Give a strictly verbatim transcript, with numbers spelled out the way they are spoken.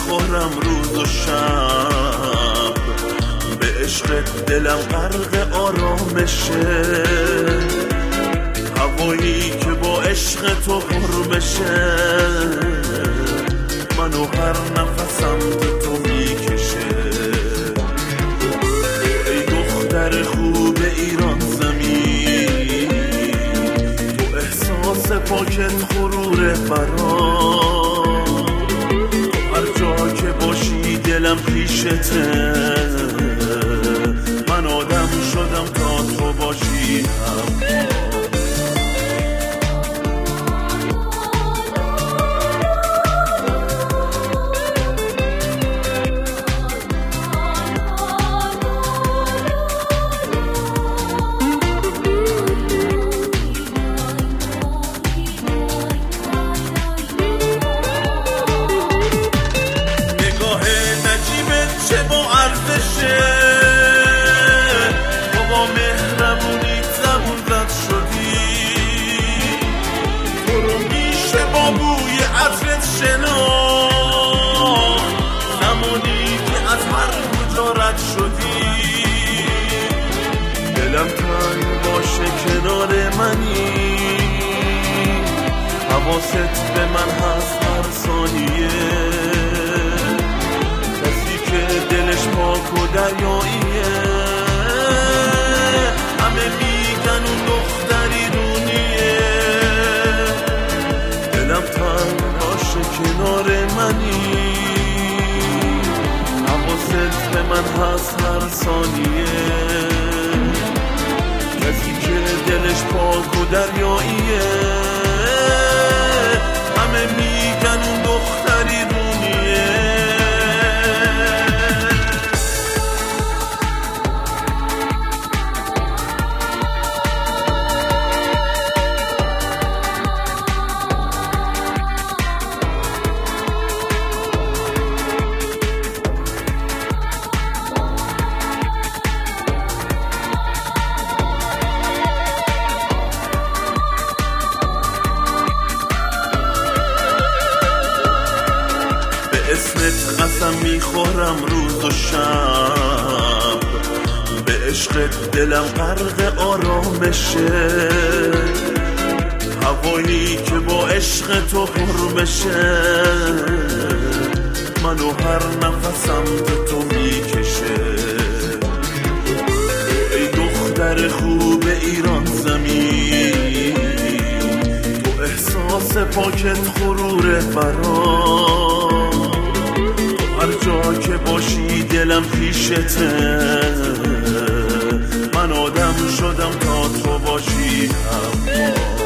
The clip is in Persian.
میخورم روز و شب، به عشق دلم غرق آرامشه، هوایی که با عشق تو پر بشه، منو هر نفسم به تو میکشه. ای دختر خوب ایران زمین، تو احساس پاکت غرور فرار، تو هر جا که باشی دلم پیشته، من آدم شدم تا تو باشی هم. دلم تنگ باشه کنار منی، حواست به من هست هر ثانیه، کسی که دلش پاک و دریاییه، همه میگن اون دختری رونیه. دلم تنگ باشه کنار منی، حواست به من هست هر ثانیه، کسی که دلش پاک و دریاییه، همه میگن اون دختری رونیه. اسمت قسم میخورم روز و شب، به عشق دلم غرق آرامشه، هوایی که با عشق تو پر بشه، منو هر نفسم به تو میکشه. ای دختر خوب ایران زمین، تو احساس پاکت غرور فرار، هر جا که باشی دلم پیشته، من آدم شدم تا تو باشی هم.